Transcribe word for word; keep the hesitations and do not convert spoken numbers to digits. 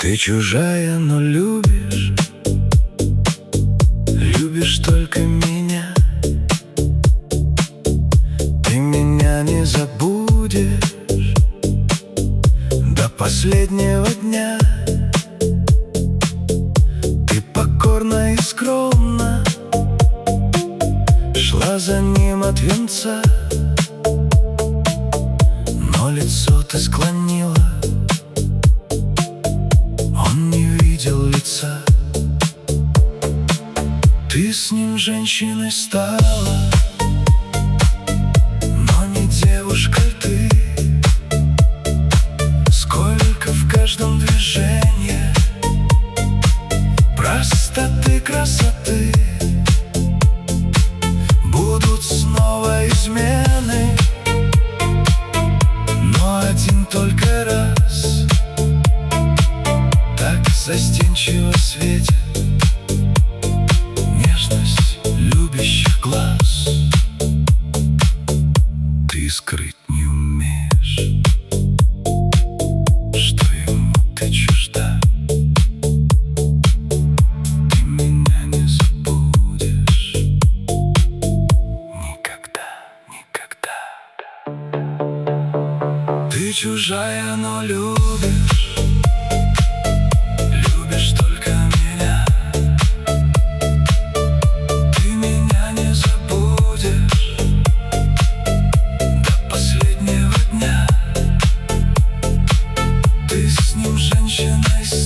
Ты чужая, но любишь, любишь только меня. Ты меня не забудешь до последнего дня. Ты покорна и скромна шла за ним от венца, но лицо ты склонила, он не видел лица. Ты с ним женщиной стала, но не девушкой ты. Сколько в каждом движении простоты, красоты. Будут снова измены, но один только раз так застенчиво светит нежность любящих глаз. Ты скрыть не умеешь, что ему ты чужда. Ты меня не забудешь никогда, никогда. Ты чужая, но любишь, любишь только меня. Ты меня не забудешь до последнего дня. Ты с ним женщиной